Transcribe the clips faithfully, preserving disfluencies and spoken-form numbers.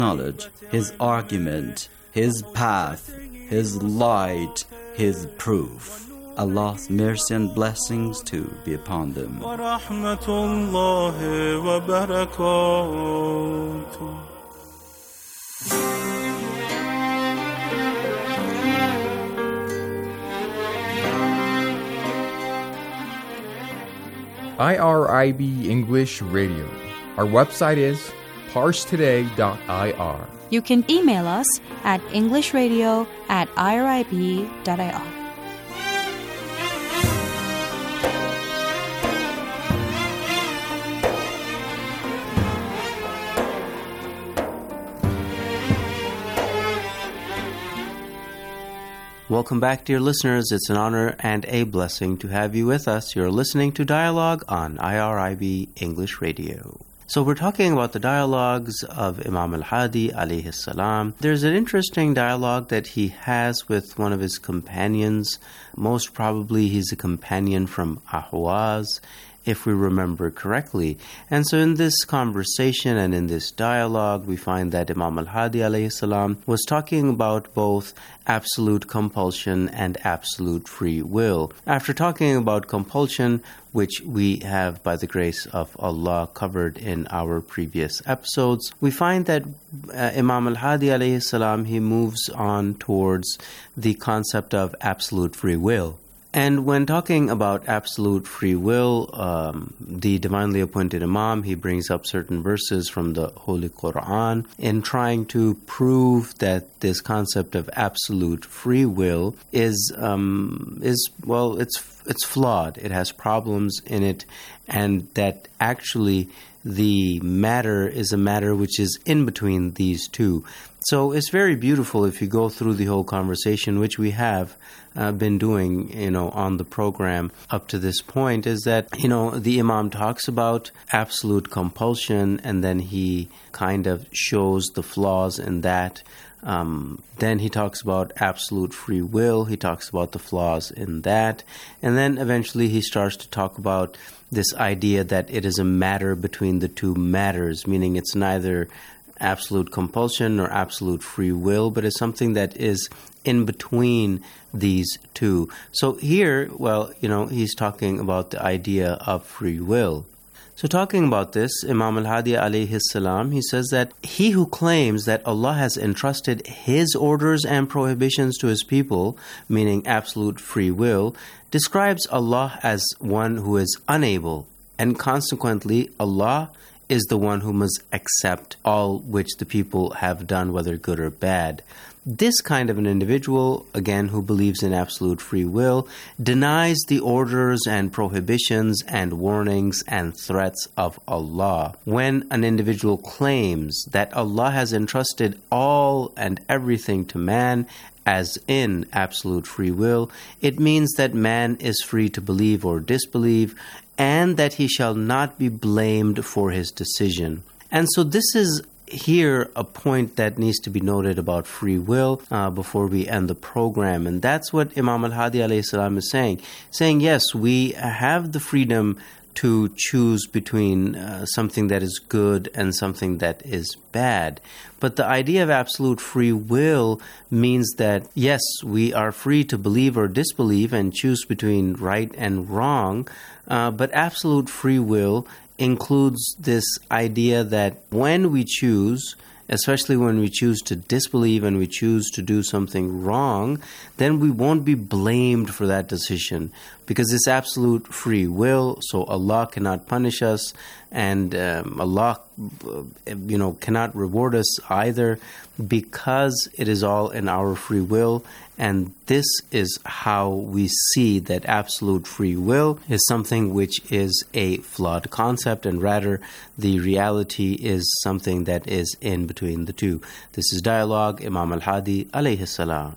knowledge, His argument, His path, His light, His proof. Allah's mercy and blessings too be upon them. I R I B English Radio. Our website is pars today dot I R. You can email us at englishradio at irib dot I R. Welcome back, dear listeners. It's an honor and a blessing to have you with us. You're listening to Dialogue on I R I B English Radio. So we're talking about the dialogues of Imam al-Hadi alayhi salam. There's an interesting dialogue that he has with one of his companions. Most probably he's a companion from Ahwaz, if we remember correctly. And so in this conversation and in this dialogue, we find that Imam al-Hadi alayhi salam was talking about both absolute compulsion and absolute free will. After talking about compulsion, which we have, by the grace of Allah, covered in our previous episodes, we find that uh, Imam al-Hadi alayhi salam, he moves on towards the concept of absolute free will. And when talking about absolute free will, um, the divinely appointed Imam, he brings up certain verses from the Holy Quran in trying to prove that this concept of absolute free will is, um, is well, it's it's flawed. It has problems in it, and that actually the matter is a matter which is in between these two. So it's very beautiful if you go through the whole conversation, which we have uh, been doing, you know, on the program up to this point, is that, you know, the Imam talks about absolute compulsion, and then he kind of shows the flaws in that. Um, then he talks about absolute free will. He talks about the flaws in that. And then eventually he starts to talk about this idea that it is a matter between the two matters, meaning it's neither absolute compulsion or absolute free will, but it's something that is in between these two. So here, well, you know, he's talking about the idea of free will. So talking about this, Imam al-Hadi alayhi salam, he says that he who claims that Allah has entrusted His orders and prohibitions to His people, meaning absolute free will, describes Allah as one who is unable, and consequently Allah is the one who must accept all which the people have done, whether good or bad. This kind of an individual, again, who believes in absolute free will, denies the orders and prohibitions and warnings and threats of Allah. When an individual claims that Allah has entrusted all and everything to man, as in absolute free will, it means that man is free to believe or disbelieve, and that he shall not be blamed for his decision. And so this is here a point that needs to be noted about free will uh, before we end the program. And that's what Imam al-Hadi alayhi salam is saying. Saying, yes, we have the freedom to choose between uh, something that is good and something that is bad. But the idea of absolute free will means that, yes, we are free to believe or disbelieve and choose between right and wrong, uh, but absolute free will includes this idea that when we choose, especially when we choose to disbelieve and we choose to do something wrong, then we won't be blamed for that decision, because it's absolute free will, so Allah cannot punish us, and um, Allah, you know, cannot reward us either, because it is all in our free will. And this is how we see that absolute free will is something which is a flawed concept, and rather the reality is something that is in between the two. This is Dialogue, Imam al-Hadi alayhi salam.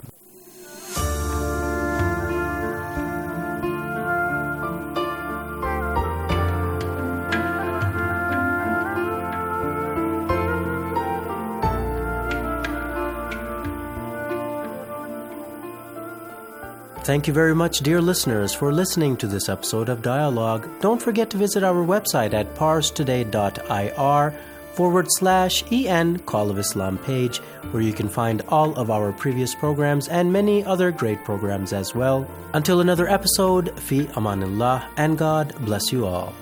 Thank you very much, dear listeners, for listening to this episode of Dialogue. Don't forget to visit our website at pars today dot I R, forward slash en Call of Islam page, where you can find all of our previous programs and many other great programs as well. Until another episode, fi amanillah, and God bless you all.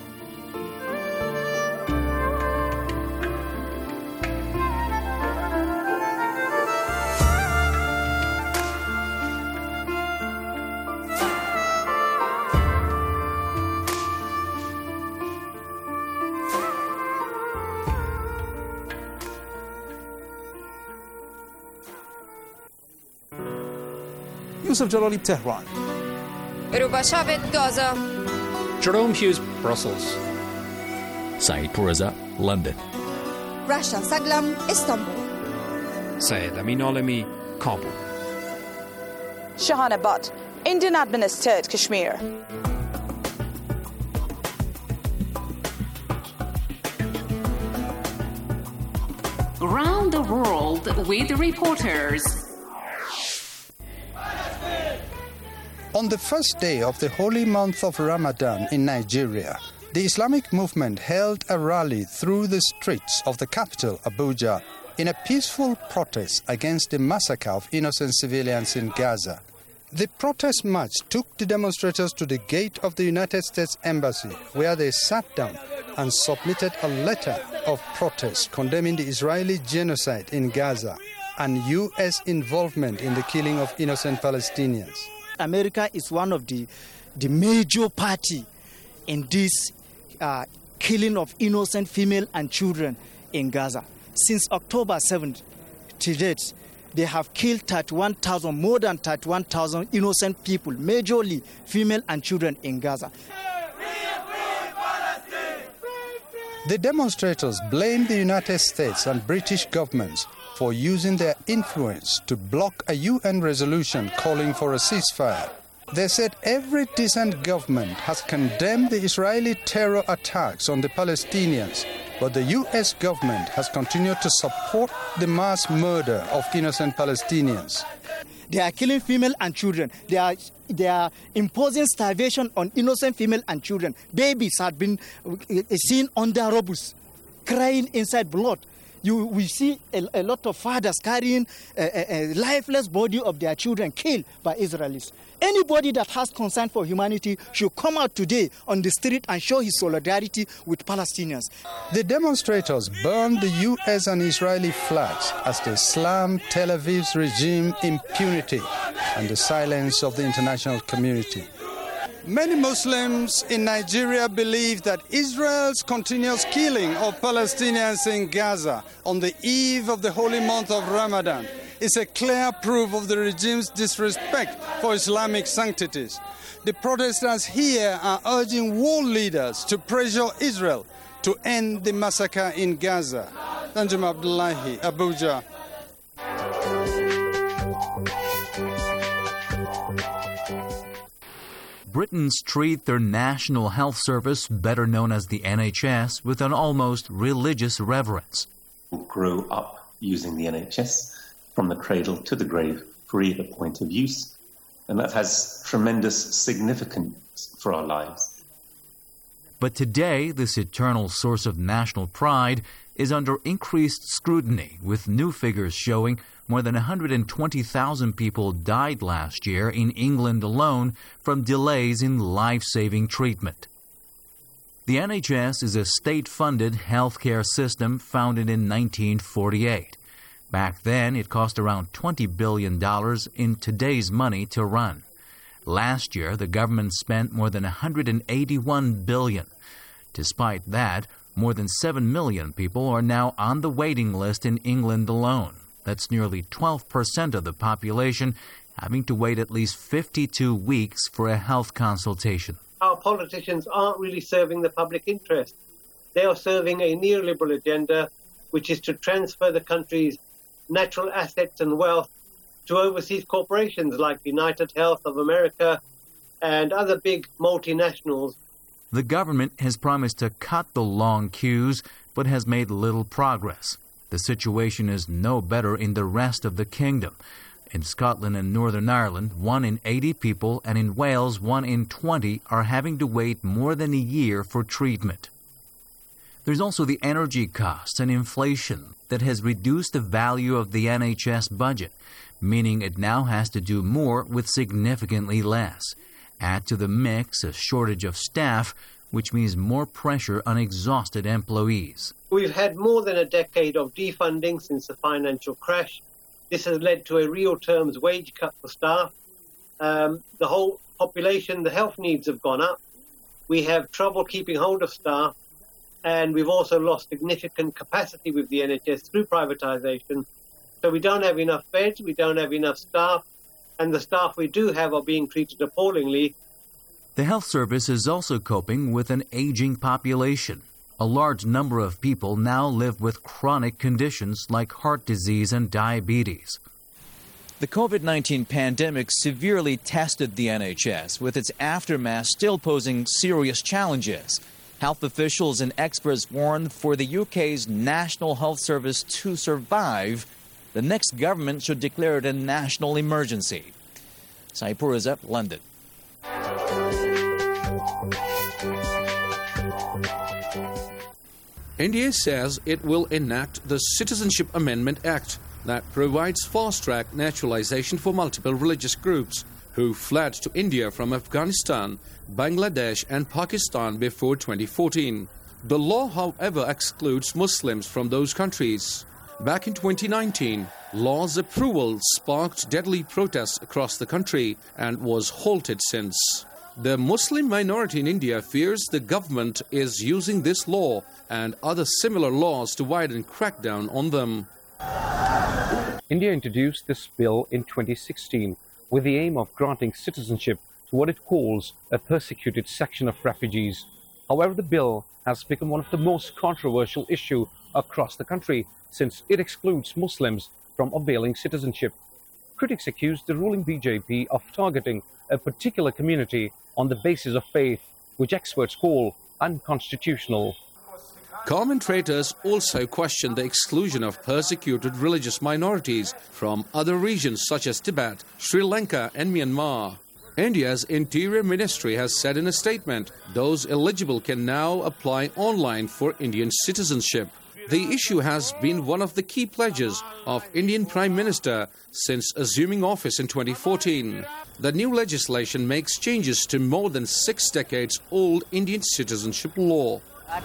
Yusuf Jalali, Tehran. Ruba Shabit, Gaza. Jerome Hughes, Brussels. Saeed Pourreza, London. Rasha Saglam, Istanbul. Syed Amin Alami, Kabul. Shahana Butt, Indian administered Kashmir. Around the world with reporters. On the first day of the holy month of Ramadan in Nigeria, the Islamic movement held a rally through the streets of the capital, Abuja, in a peaceful protest against the massacre of innocent civilians in Gaza. The protest march took the demonstrators to the gate of the United States Embassy, where they sat down and submitted a letter of protest condemning the Israeli genocide in Gaza and U S involvement in the killing of innocent Palestinians. America is one of the, the major party in this uh, killing of innocent female and children in Gaza. Since October seventh to date, they have killed thirty-one thousand, more than thirty-one thousand innocent people, majorly female and children in Gaza. The demonstrators blamed the United States and British governments for using their influence to block a U N resolution calling for a ceasefire. They said every decent government has condemned the Israeli terror attacks on the Palestinians, but the U S government has continued to support the mass murder of innocent Palestinians. They are killing female and children. They are, they are imposing starvation on innocent female and children. Babies have been seen under rubbles, crying inside blood. You, we see a, a lot of fathers carrying a, a, a lifeless body of their children killed by Israelis. Anybody that has concern for humanity should come out today on the street and show his solidarity with Palestinians. The demonstrators burned the U S and Israeli flags as they slammed Tel Aviv's regime impunity and the silence of the international community. Many Muslims in Nigeria believe that Israel's continuous killing of Palestinians in Gaza on the eve of the holy month of Ramadan is a clear proof of the regime's disrespect for Islamic sanctities. The protesters here are urging world leaders to pressure Israel to end the massacre in Gaza. Tanjum Abdullahi, Abuja. Britons treat their National Health Service, better known as the N H S, with an almost religious reverence. Grow up using the N H S from the cradle to the grave for either point of use, and that has tremendous significance for our lives. But today, this eternal source of national pride is under increased scrutiny, with new figures showing more than one hundred twenty thousand people died last year in England alone from delays in life-saving treatment. The N H S is a state-funded healthcare system founded in nineteen forty-eight. Back then, it cost around twenty billion dollars in today's money to run. Last year, the government spent more than one hundred eighty-one billion dollars. Despite that, more than seven million people are now on the waiting list in England alone. That's nearly twelve percent of the population having to wait at least fifty-two weeks for a health consultation. Our politicians aren't really serving the public interest. They are serving a neoliberal agenda, which is to transfer the country's natural assets and wealth to overseas corporations like United Health of America and other big multinationals. The government has promised to cut the long queues, but has made little progress. The situation is no better in the rest of the kingdom. In Scotland and Northern Ireland, one in eighty people, and in Wales, one in twenty are having to wait more than a year for treatment. There's also the energy costs and inflation that has reduced the value of the N H S budget, meaning it now has to do more with significantly less. Add to the mix a shortage of staff, which means more pressure on exhausted employees. We've had more than a decade of defunding since the financial crash. This has led to a real terms wage cut for staff. Um, the whole population, the health needs have gone up. We have trouble keeping hold of staff, and we've also lost significant capacity with the N H S through privatisation. So we don't have enough beds, we don't have enough staff, and the staff we do have are being treated appallingly. The health service is also coping with an aging population. A large number of people now live with chronic conditions like heart disease and diabetes. The COVID nineteen pandemic severely tested the N H S, with its aftermath still posing serious challenges. Health officials and experts warn for the U K's National Health Service to survive, the next government should declare it a national emergency. Saipur Reza, London. India says it will enact the Citizenship Amendment Act that provides fast-track naturalization for multiple religious groups who fled to India from Afghanistan, Bangladesh and Pakistan before twenty fourteen. The law, however, excludes Muslims from those countries. Back in twenty nineteen, law's approval sparked deadly protests across the country and was halted since. The Muslim minority in India fears the government is using this law and other similar laws to widen crackdown on them. India introduced this bill in twenty sixteen with the aim of granting citizenship to what it calls a persecuted section of refugees. However, the bill has become one of the most controversial issues across the country since it excludes Muslims from availing citizenship. Critics accuse the ruling B J P of targeting a particular community on the basis of faith, which experts call unconstitutional. Commentators also question the exclusion of persecuted religious minorities from other regions such as Tibet, Sri Lanka and Myanmar. India's Interior Ministry has said in a statement those eligible can now apply online for Indian citizenship. The issue has been one of the key pledges of Indian Prime Minister since assuming office in twenty fourteen. The new legislation makes changes to more than six decades old Indian citizenship law.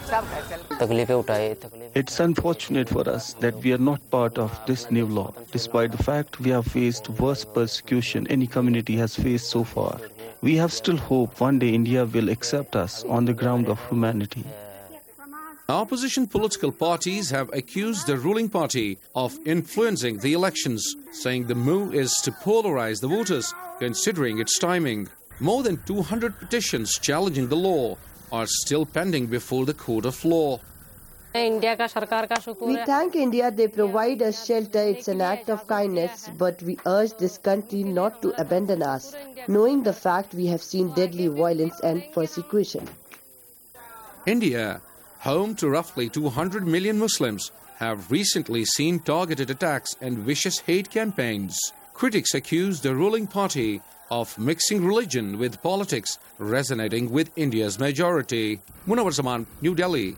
It's unfortunate for us that we are not part of this new law, despite the fact we have faced worse persecution any community has faced so far. We have still hope one day India will accept us on the ground of humanity. Opposition political parties have accused the ruling party of influencing the elections, saying the move is to polarize the voters, considering its timing. More than two hundred petitions challenging the law are still pending before the court of law. We thank India, they provide us shelter. It's an act of kindness, but we urge this country not to abandon us, knowing the fact we have seen deadly violence and persecution. India, home to roughly two hundred million Muslims, have recently seen targeted attacks and vicious hate campaigns. Critics accuse the ruling party of mixing religion with politics, resonating with India's majority. Munawar Zaman, New Delhi.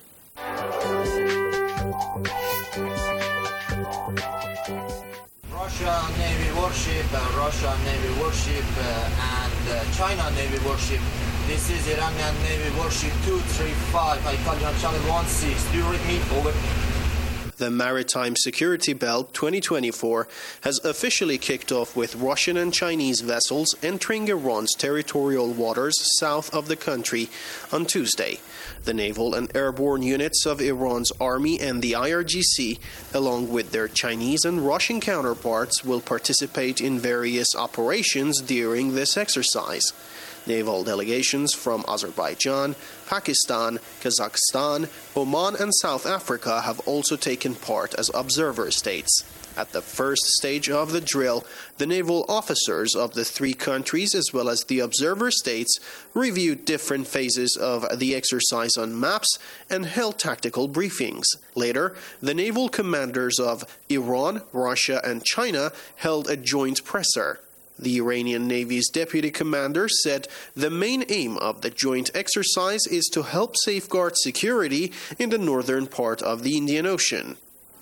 Russia Navy warship, uh, Russia Navy warship uh, and uh, China Navy warship. This is Iranian Navy warship two three five, Italian channel one six. Do you read me? Over. The Maritime Security Belt twenty twenty-four has officially kicked off with Russian and Chinese vessels entering Iran's territorial waters south of the country on Tuesday. The naval and airborne units of Iran's army and the I R G C, along with their Chinese and Russian counterparts, will participate in various operations during this exercise. Naval delegations from Azerbaijan, Pakistan, Kazakhstan, Oman and South Africa have also taken part as observer states. At the first stage of the drill, the naval officers of the three countries as well as the observer states reviewed different phases of the exercise on maps and held tactical briefings. Later, the naval commanders of Iran, Russia and China held a joint presser. The Iranian Navy's deputy commander said the main aim of the joint exercise is to help safeguard security in the northern part of the Indian Ocean.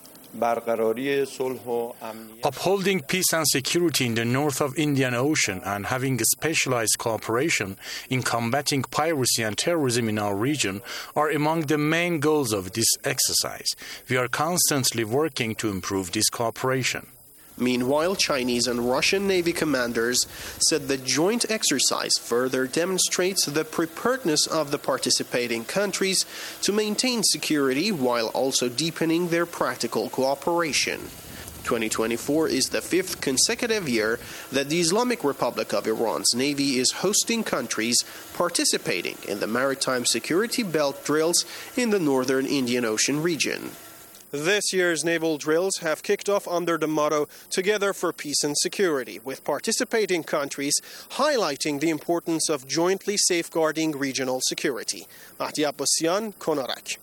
Upholding peace and security in the north of Indian Ocean and having a specialized cooperation in combating piracy and terrorism in our region are among the main goals of this exercise. We are constantly working to improve this cooperation. Meanwhile, Chinese and Russian Navy commanders said the joint exercise further demonstrates the preparedness of the participating countries to maintain security while also deepening their practical cooperation. twenty twenty-four is the fifth consecutive year that the Islamic Republic of Iran's Navy is hosting countries participating in the maritime security belt drills in the northern Indian Ocean region. This year's naval drills have kicked off under the motto Together for Peace and Security, with participating countries highlighting the importance of jointly safeguarding regional security. Mahdi Abbasian, Konarak.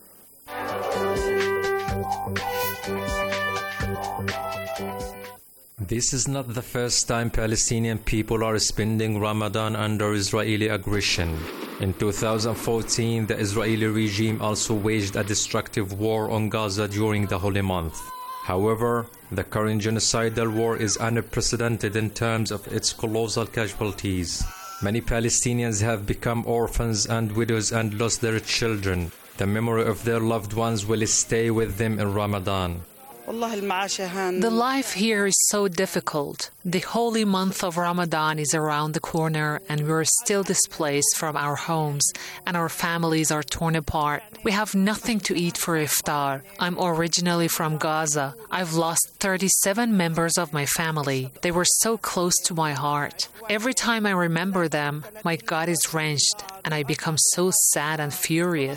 This is not the first time Palestinian people are spending Ramadan under Israeli aggression. In two thousand fourteen, the Israeli regime also waged a destructive war on Gaza during the holy month. However, the current genocidal war is unprecedented in terms of its colossal casualties. Many Palestinians have become orphans and widows and lost their children. The memory of their loved ones will stay with them in Ramadan. The life here is so difficult. The holy month of Ramadan is around the corner and we're still displaced from our homes and our families are torn apart. We have nothing to eat for iftar. I'm originally from Gaza. I've lost thirty-seven members of my family. They were so close to my heart. Every time I remember them, my gut is wrenched and I become so sad and furious.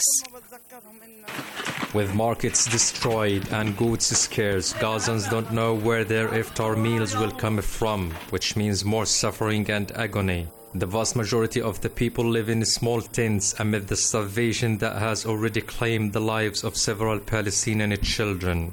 With markets destroyed and goods scarce, Gazans don't know where their iftar meals will come from, which means more suffering and agony. The vast majority of the people live in small tents amid the starvation that has already claimed the lives of several Palestinian children.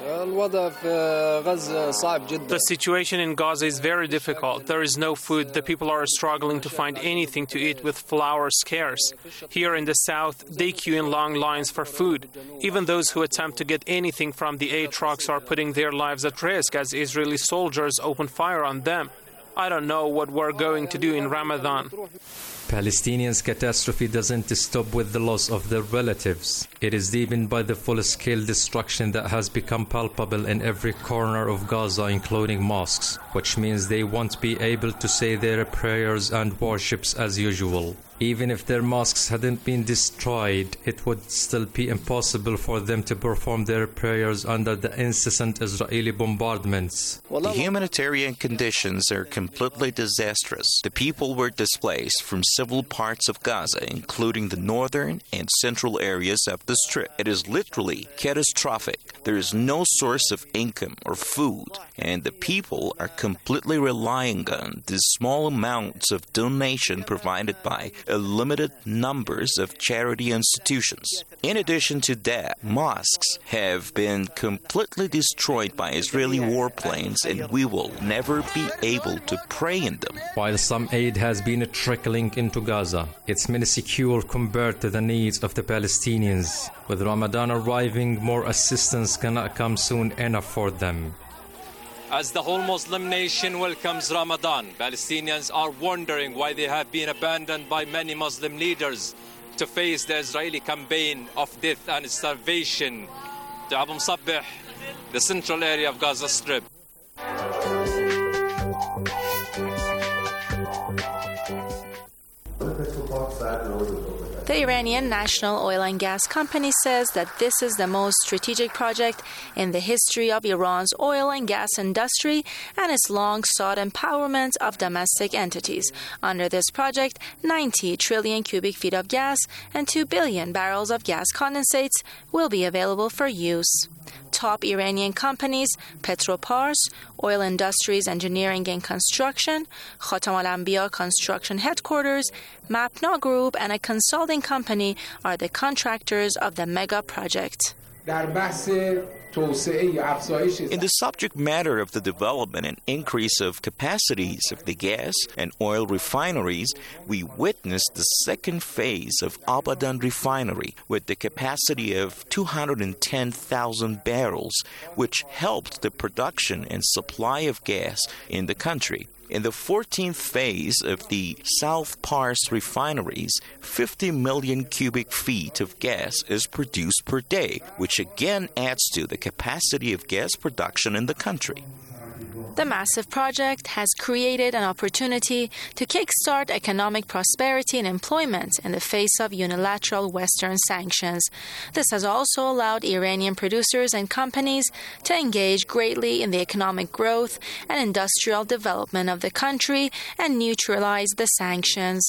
The situation in Gaza is very difficult. There is no food. The people are struggling to find anything to eat with flour scarce. Here in the south, they queue in long lines for food. Even those who attempt to get anything from the aid trucks are putting their lives at risk as Israeli soldiers open fire on them. I don't know what we're going to do in Ramadan. Palestinians' catastrophe doesn't stop with the loss of their relatives. It is deepened by the full-scale destruction that has become palpable in every corner of Gaza, including mosques, which means they won't be able to say their prayers and worships as usual. Even if their mosques hadn't been destroyed, it would still be impossible for them to perform their prayers under the incessant Israeli bombardments. The humanitarian conditions are completely disastrous. The people were displaced from several parts of Gaza, including the northern and central areas of the Strip. It is literally catastrophic. There is no source of income or food, and the people are completely relying on the small amounts of donation provided by a limited numbers of charity institutions. In addition to that, mosques have been completely destroyed by Israeli warplanes, and we will never be able to pray in them. While some aid has been trickling into Gaza, it's minuscule compared to the needs of the Palestinians. With Ramadan arriving, more assistance cannot come soon enough for them. As the whole Muslim nation welcomes Ramadan, Palestinians are wondering why they have been abandoned by many Muslim leaders to face the Israeli campaign of death and starvation. To Abu Msabbih, the central area of Gaza Strip. The Iranian National Oil and Gas Company says that this is the most strategic project in the history of Iran's oil and gas industry and its long-sought empowerment of domestic entities. Under this project, ninety trillion cubic feet of gas and two billion barrels of gas condensates will be available for use. Top Iranian companies, Petropars, Oil Industries Engineering and Construction, Khatam al-Anbiya Construction Headquarters, Mapna Group, and a consulting company are the contractors of the mega project. In the subject matter of the development and increase of capacities of the gas and oil refineries, we witnessed the second phase of Abadan Refinery with the capacity of two hundred ten thousand barrels, which helped the production and supply of gas in the country. In the fourteenth phase of the South Pars refineries, fifty million cubic feet of gas is produced per day, which again adds to the capacity of gas production in the country. The massive project has created an opportunity to kickstart economic prosperity and employment in the face of unilateral Western sanctions. This has also allowed Iranian producers and companies to engage greatly in the economic growth and industrial development of the country and neutralize the sanctions.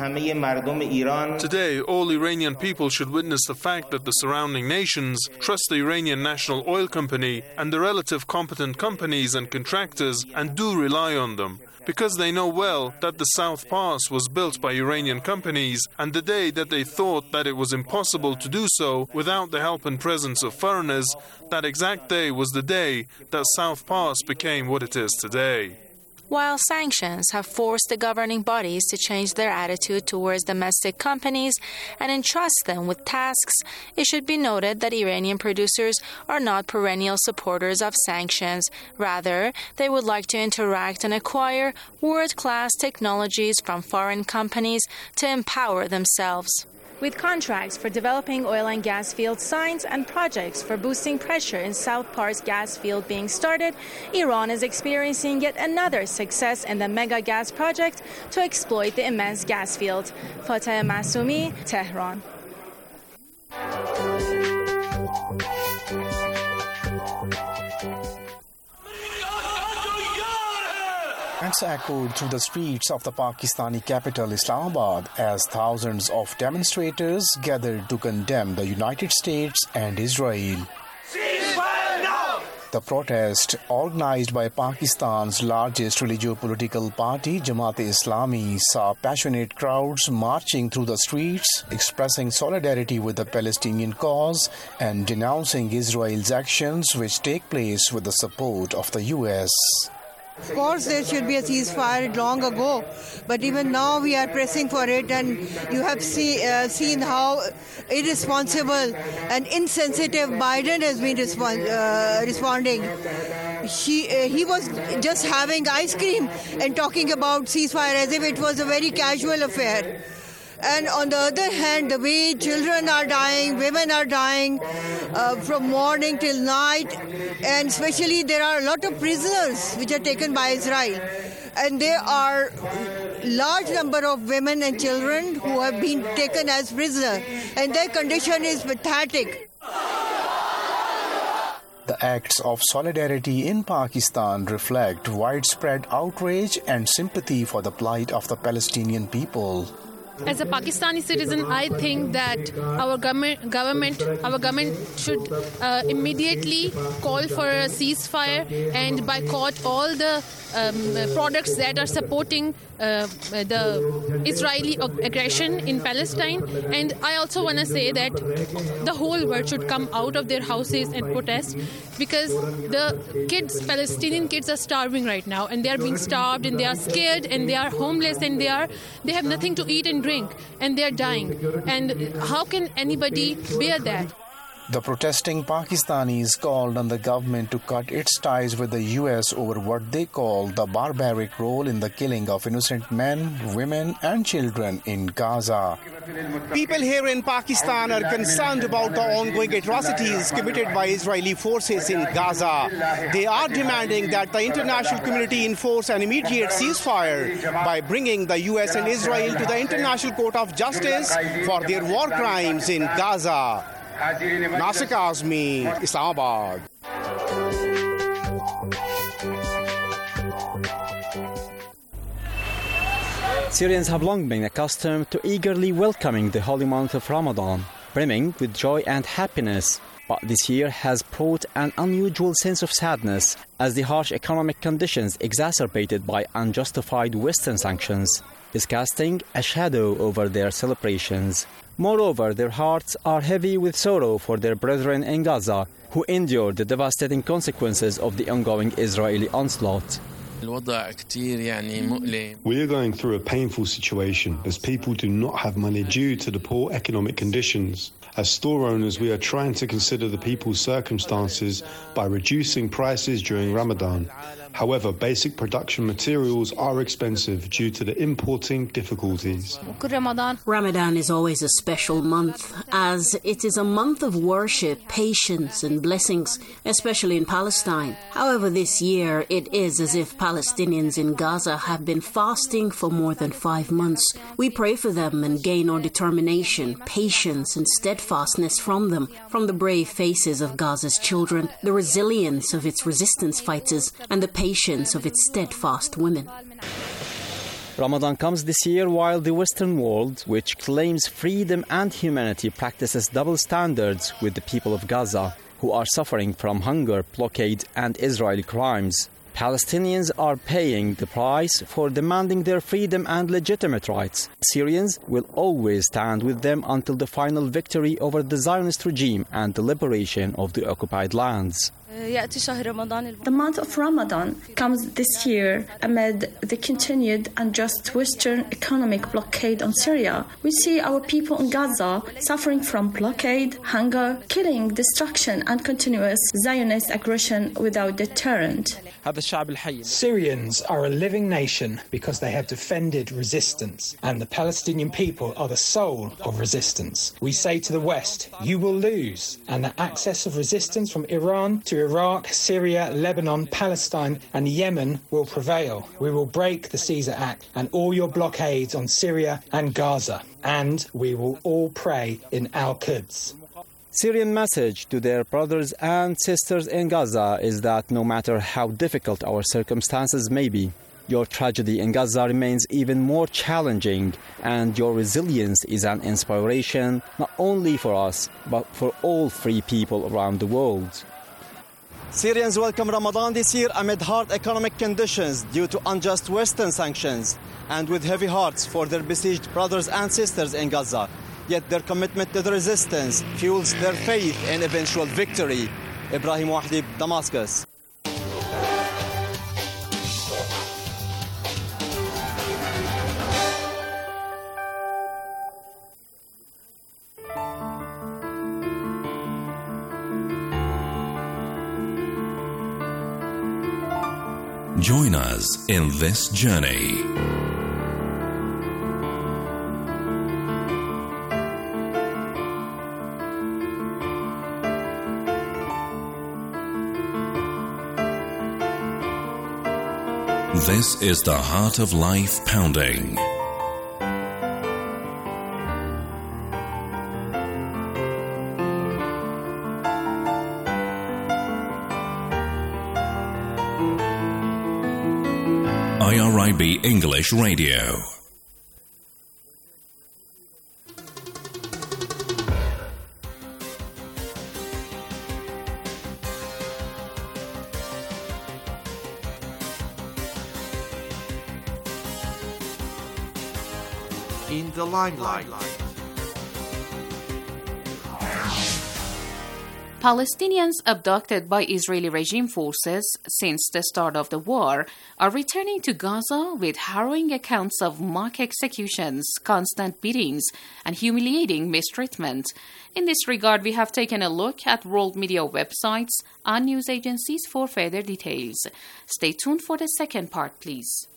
Today, all Iranian people should witness the fact that the surrounding nations trust the Iranian National Oil Company and the relative competent companies and contractors and do rely on them, because they know well that the South Pars was built by Iranian companies, and the day that they thought that it was impossible to do so without the help and presence of foreigners, that exact day was the day that South Pars became what it is today. While sanctions have forced the governing bodies to change their attitude towards domestic companies and entrust them with tasks, it should be noted that Iranian producers are not perennial supporters of sanctions. Rather, they would like to interact and acquire world-class technologies from foreign companies to empower themselves. With contracts for developing oil and gas field sites and projects for boosting pressure in South Pars gas field being started, Iran is experiencing yet another success in the mega gas project to exploit the immense gas field. Fateh Masumi, Tehran. Chants echoed through the streets of the Pakistani capital Islamabad as thousands of demonstrators gathered to condemn the United States and Israel. The protest, organized by Pakistan's largest religio-political party, Jamaat-e-Islami, saw passionate crowds marching through the streets, expressing solidarity with the Palestinian cause and denouncing Israel's actions, which take place with the support of the U S. Of course, there should be a ceasefire long ago, but even now we are pressing for it, and you have see, uh, seen how irresponsible and insensitive Biden has been respond, uh, responding. He, uh, he was just having ice cream and talking about ceasefire as if it was a very casual affair. And on the other hand, the way children are dying, women are dying uh, from morning till night, and especially there are a lot of prisoners which are taken by Israel. And there are large number of women and children who have been taken as prisoners, and their condition is pathetic. The acts of solidarity in Pakistan reflect widespread outrage and sympathy for the plight of the Palestinian people. As a Pakistani citizen, I think that our government, government, our government should uh, immediately call for a ceasefire and boycott all the um, products that are supporting uh, the Israeli aggression in Palestine. And I also want to say that the whole world should come out of their houses and protest, because the kids, Palestinian kids, are starving right now, and they are being starved, and they are scared, and they are homeless, and they are they have nothing to eat and drink, and they are dying. And how can anybody bear that? The protesting Pakistanis called on the government to cut its ties with the U S over what they call the barbaric role in the killing of innocent men, women and children in Gaza. People here in Pakistan are concerned about the ongoing atrocities committed by Israeli forces in Gaza. They are demanding that the international community enforce an immediate ceasefire by bringing the U S and Israel to the International Court of Justice for their war crimes in Gaza. Nasik Azmi, Islamabad. Syrians have long been accustomed to eagerly welcoming the holy month of Ramadan, brimming with joy and happiness. But this year has brought an unusual sense of sadness as the harsh economic conditions exacerbated by unjustified Western sanctions is casting a shadow over their celebrations. Moreover, their hearts are heavy with sorrow for their brethren in Gaza, who endured the devastating consequences of the ongoing Israeli onslaught. We are going through a painful situation as people do not have money due to the poor economic conditions. As store owners, we are trying to consider the people's circumstances by reducing prices during Ramadan. However, basic production materials are expensive due to the importing difficulties. Ramadan is always a special month, as it is a month of worship, patience and blessings, especially in Palestine. However, this year it is as if Palestinians in Gaza have been fasting for more than five months. We pray for them and gain our determination, patience and steadfastness from them, from the brave faces of Gaza's children, the resilience of its resistance fighters, and the patience of its steadfast women. Ramadan comes this year while the Western world, which claims freedom and humanity, practices double standards with the people of Gaza, who are suffering from hunger, blockade and Israeli crimes. Palestinians are paying the price for demanding their freedom and legitimate rights. Syrians will always stand with them until the final victory over the Zionist regime and the liberation of the occupied lands. The month of Ramadan comes this year amid the continued unjust Western economic blockade on Syria. We see our people in Gaza suffering from blockade, hunger, killing, destruction, and continuous Zionist aggression without deterrent. Syrians are a living nation because they have defended resistance, and the Palestinian people are the soul of resistance. We say to the West, you will lose, and the access of resistance from Iran to Iraq, Syria, Lebanon, Palestine and Yemen will prevail. We will break the Caesar Act and all your blockades on Syria and Gaza, and we will all pray in Al-Quds. Syrian message to their brothers and sisters in Gaza is that no matter how difficult our circumstances may be, your tragedy in Gaza remains even more challenging, and your resilience is an inspiration not only for us, but for all free people around the world. Syrians welcome Ramadan this year amid hard economic conditions due to unjust Western sanctions, and with heavy hearts for their besieged brothers and sisters in Gaza. Yet their commitment to the resistance fuels their faith in eventual victory. Ibrahim Wahdi, Damascus. Join us in this journey. This is the Heart of Life Pounding. I R I B English Radio. In the limelight. Palestinians abducted by Israeli regime forces since the start of the war are returning to Gaza with harrowing accounts of mock executions, constant beatings, and humiliating mistreatment. In this regard, we have taken a look at world media websites and news agencies for further details. Stay tuned for the second part, please.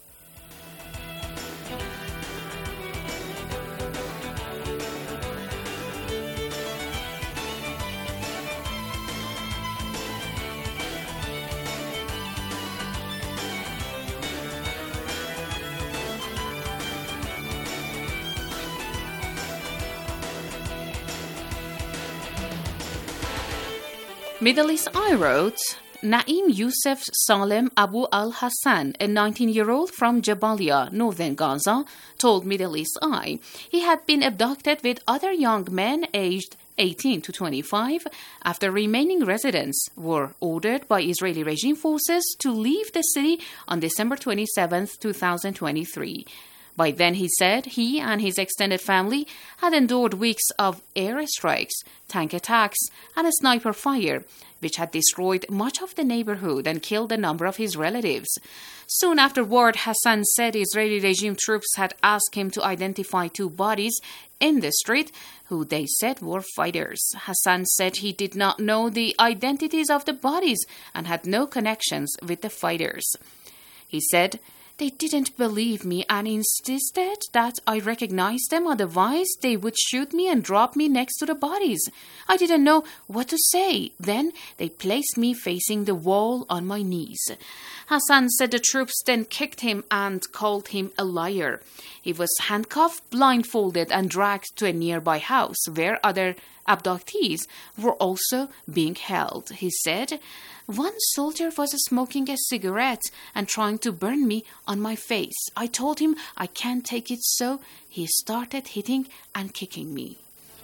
Middle East Eye wrote, Naim Youssef Salem Abu al-Hassan, a nineteen-year-old from Jabalia, northern Gaza, told Middle East Eye he had been abducted with other young men aged eighteen to twenty-five after remaining residents were ordered by Israeli regime forces to leave the city on December twenty-seventh, twenty twenty-three. By then, he said, he and his extended family had endured weeks of airstrikes, tank attacks, and a sniper fire, which had destroyed much of the neighborhood and killed a number of his relatives. Soon afterward, Hassan said Israeli regime troops had asked him to identify two bodies in the street who they said were fighters. Hassan said he did not know the identities of the bodies and had no connections with the fighters. He said, "They didn't believe me and insisted that I recognize them, otherwise they would shoot me and drop me next to the bodies. I didn't know what to say. Then they placed me facing the wall on my knees." Hassan said the troops then kicked him and called him a liar. He was handcuffed, blindfolded, and dragged to a nearby house where other abductees were also being held. He said, "One soldier was smoking a cigarette and trying to burn me on my face. I told him I can't take it, so he started hitting and kicking me."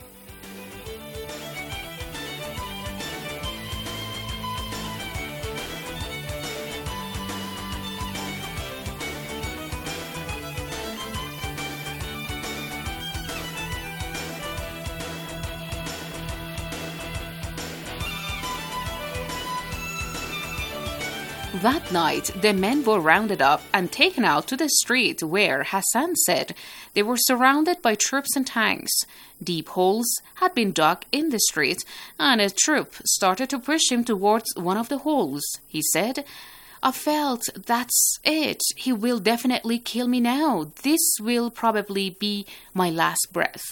That night, the men were rounded up and taken out to the street where, Hassan said, they were surrounded by troops and tanks. Deep holes had been dug in the street, and a troop started to push him towards one of the holes. He said, "I felt that's it. He will definitely kill me now. This will probably be my last breath."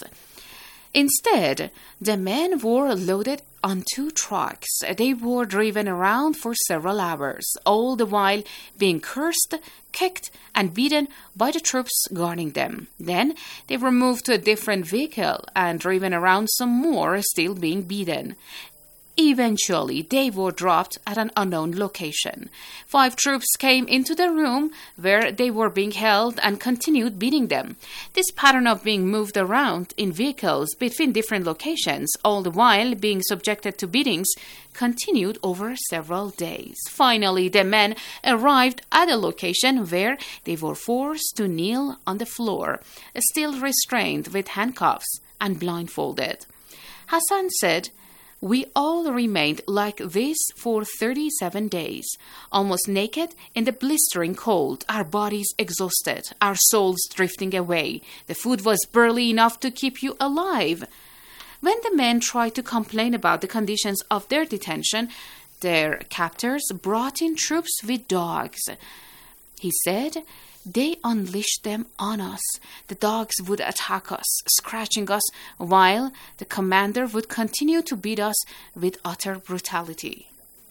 Instead, the men were loaded on two trucks. They were driven around for several hours, all the while being cursed, kicked, and beaten by the troops guarding them. Then they were moved to a different vehicle and driven around some more, still being beaten. Eventually, they were dropped at an unknown location. Five troops came into the room where they were being held and continued beating them. This pattern of being moved around in vehicles between different locations, all the while being subjected to beatings, continued over several days. Finally, the men arrived at a location where they were forced to kneel on the floor, still restrained with handcuffs and blindfolded. Hassan said, "We all remained like this for thirty-seven days, almost naked in the blistering cold, our bodies exhausted, our souls drifting away. The food was barely enough to keep you alive." When the men tried to complain about the conditions of their detention, their captors brought in troops with dogs. He said, "They unleashed them on us. The dogs would attack us, scratching us, while the commander would continue to beat us with utter brutality."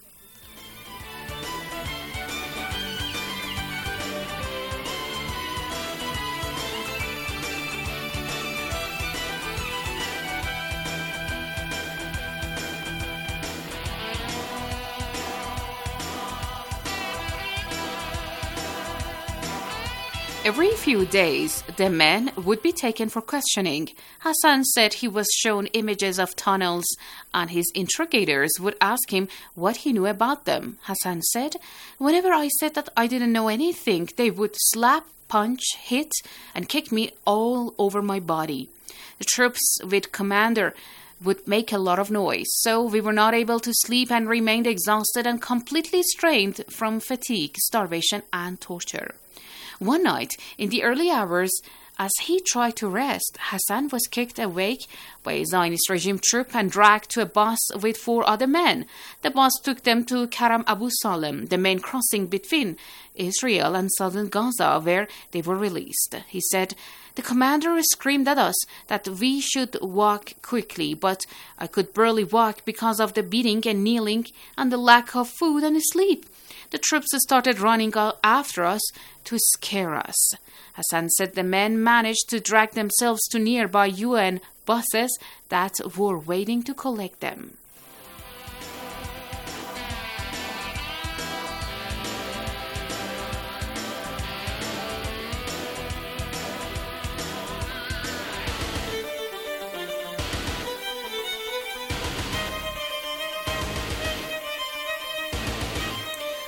Every few days, the men would be taken for questioning. Hassan said he was shown images of tunnels, and his interrogators would ask him what he knew about them. Hassan said, "Whenever I said that I didn't know anything, they would slap, punch, hit, and kick me all over my body. The troops with commander would make a lot of noise, so we were not able to sleep and remained exhausted and completely strained from fatigue, starvation, and torture." One night, in the early hours, as he tried to rest, Hassan was kicked awake by a Zionist regime troop and dragged to a bus with four other men. The bus took them to Karam Abu Salem, the main crossing between Israel and southern Gaza, where they were released. He said, "The commander screamed at us that we should walk quickly, but I could barely walk because of the beating and kneeling and the lack of food and sleep. The troops started running after us to scare us." Hassan said the men managed to drag themselves to nearby U N buses that were waiting to collect them.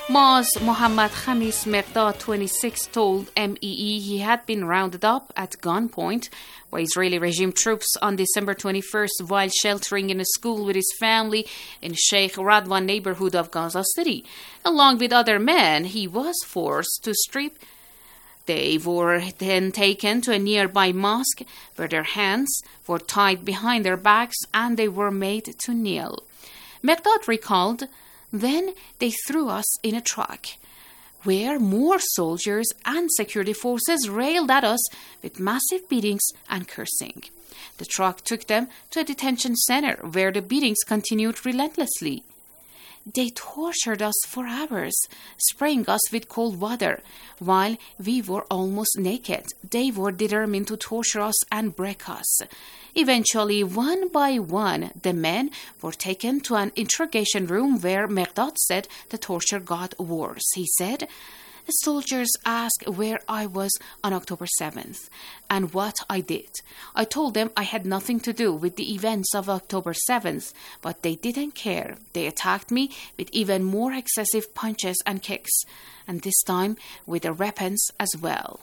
Maz Mohammad Khamis Mehrdad, twenty-six, told M E E he had been rounded up at gunpoint by Israeli regime troops on December twenty-first while sheltering in a school with his family in Sheikh Radwan neighborhood of Gaza City. Along with other men, he was forced to strip. They were then taken to a nearby mosque where their hands were tied behind their backs and they were made to kneel. Mehrdad recalled, "Then they threw us in a truck, where more soldiers and security forces railed at us with massive beatings and cursing. The truck took them to a detention center, where the beatings continued relentlessly. They tortured us for hours, spraying us with cold water, while we were almost naked. They were determined to torture us and break us. Eventually, one by one, the men were taken to an interrogation room where Mehrdad said the torture got worse. He said, the soldiers asked where I was on October seventh and what I did. I told them I had nothing to do with the events of October seventh, but they didn't care. They attacked me with even more excessive punches and kicks, and this time with their weapons as well."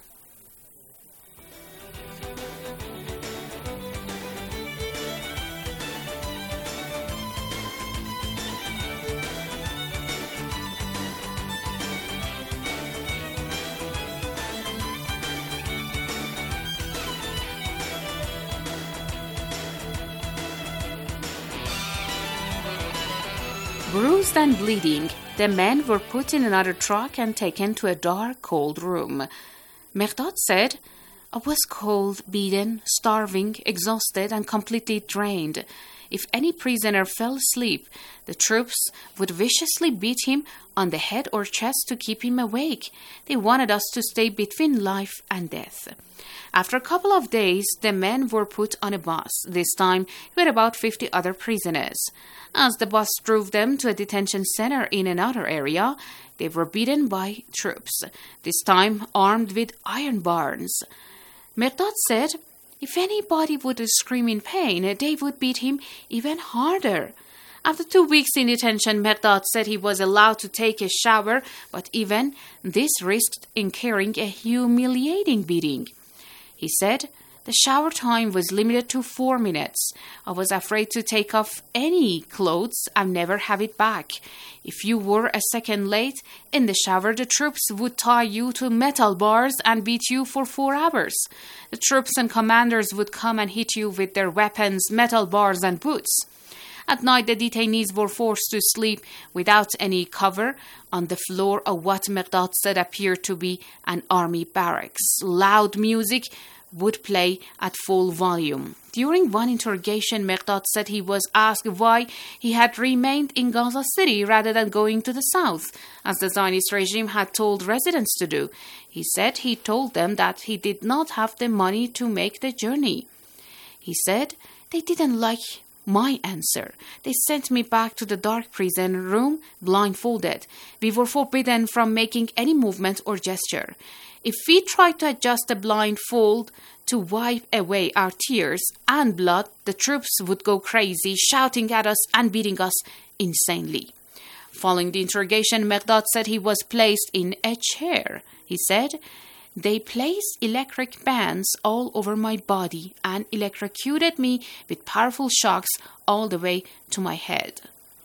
Bruised and bleeding, the men were put in another truck and taken to a dark, cold room. Mehrdad said, "I was cold, beaten, starving, exhausted, and completely drained. If any prisoner fell asleep, the troops would viciously beat him on the head or chest to keep him awake. They wanted us to stay between life and death." After a couple of days, the men were put on a bus, this time with about fifty other prisoners. As the bus drove them to a detention center in another area, they were beaten by troops, this time armed with iron bars. Mehrdad said, if anybody would scream in pain, they would beat him even harder. After two weeks in detention, Mehrdad said he was allowed to take a shower, but even this risked incurring a humiliating beating. He said, the shower time was limited to four minutes. I was afraid to take off any clothes and never have it back. If you were a second late in the shower, the troops would tie you to metal bars and beat you for four hours. The troops and commanders would come and hit you with their weapons, metal bars, and boots. At night, the detainees were forced to sleep without any cover on the floor of what Mehrdad said appeared to be an army barracks. Loud music would play at full volume. During one interrogation, Mehrdad said he was asked why he had remained in Gaza City rather than going to the south, as the Zionist regime had told residents to do. He said he told them that he did not have the money to make the journey. He said, they didn't like my answer. They sent me back to the dark prison room blindfolded. We were forbidden from making any movement or gesture. If we tried to adjust the blindfold to wipe away our tears and blood, the troops would go crazy, shouting at us and beating us insanely. Following the interrogation, Mehrdad said he was placed in a chair. He said, they placed electric bands all over my body and electrocuted me with powerful shocks all the way to my head.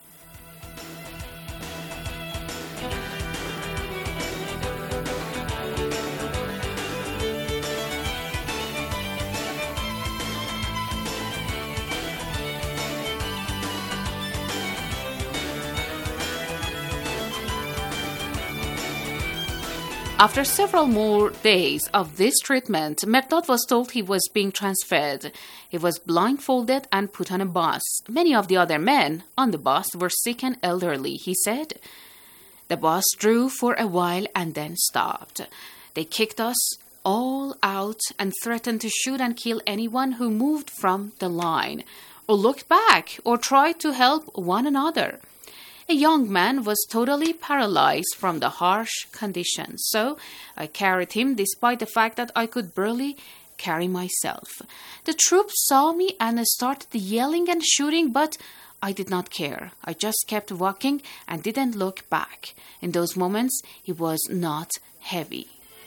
After several more days of this treatment, Mehrdad was told he was being transferred. He was blindfolded and put on a bus. Many of the other men on the bus were sick and elderly, he said. The bus drove for a while and then stopped. They kicked us all out and threatened to shoot and kill anyone who moved from the line, or looked back, or tried to help one another. A young man was totally paralyzed from the harsh conditions, so I carried him despite the fact that I could barely carry myself. The troops saw me and started yelling and shooting, but I did not care. I just kept walking and didn't look back. In those moments, it was not heavy.